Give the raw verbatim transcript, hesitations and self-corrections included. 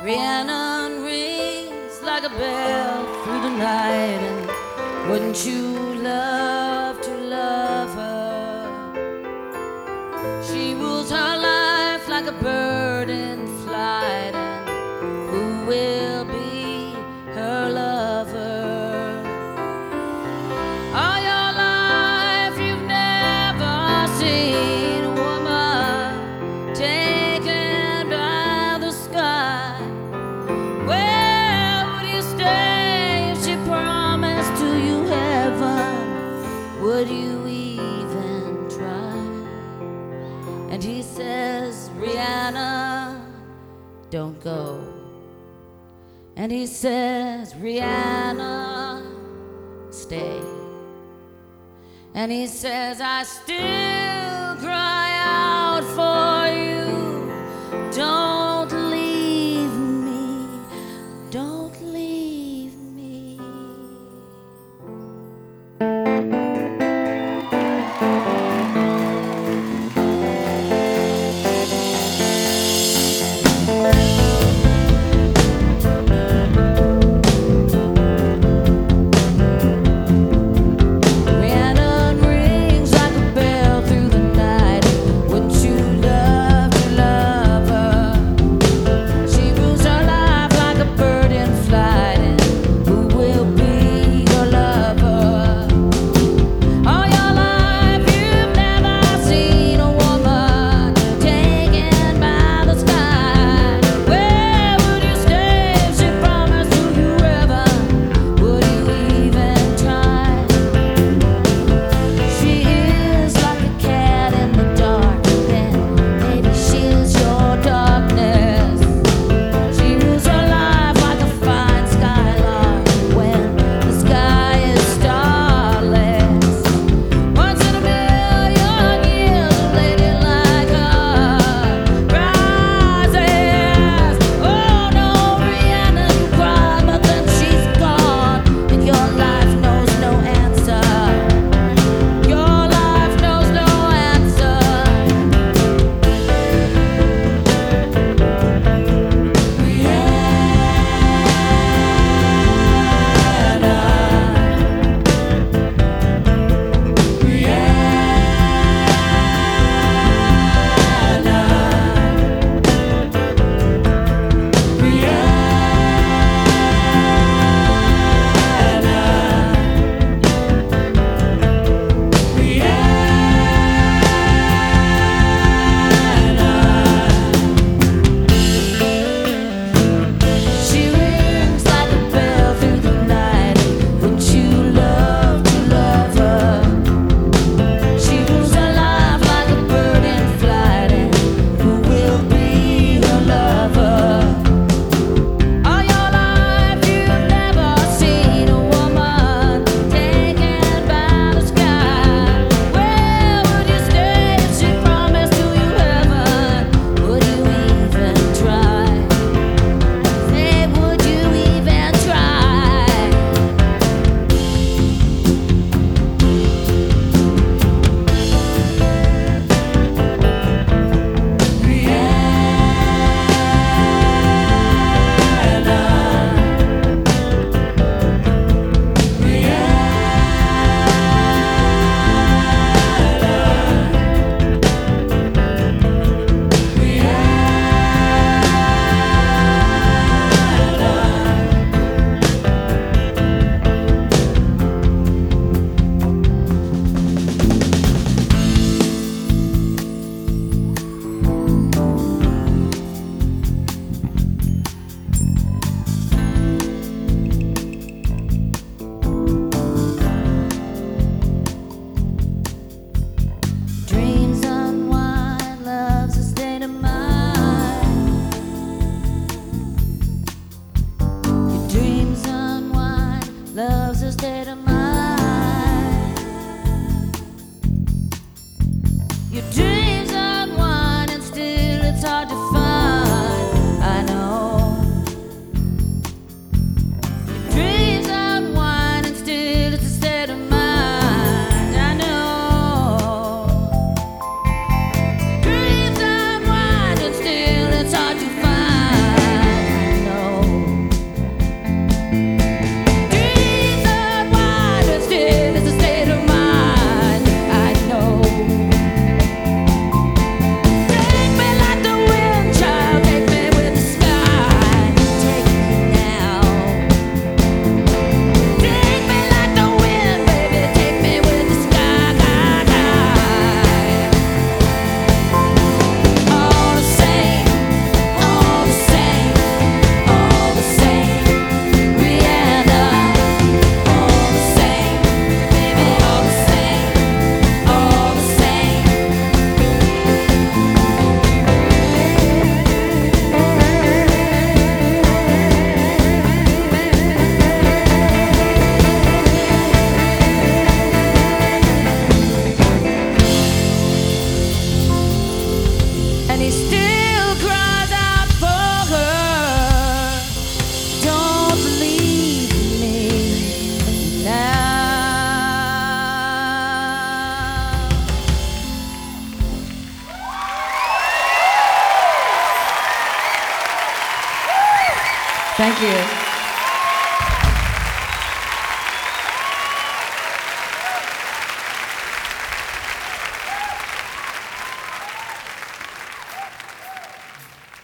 Rhiannon rings like a bell through the night, and wouldn't you love to love her? She rules her life like a bird in flight, and who will be her lover? All your life you've never seen a woman taken by the sky. Where would you stay if she promised to you heaven? Would you even try? And he says, Rihanna, don't go. And he says, Rihanna, stay. And he says, I still cry out for you. Don't leave me, don't leave me. Rhiannon rings like a bell through the night. Thank you.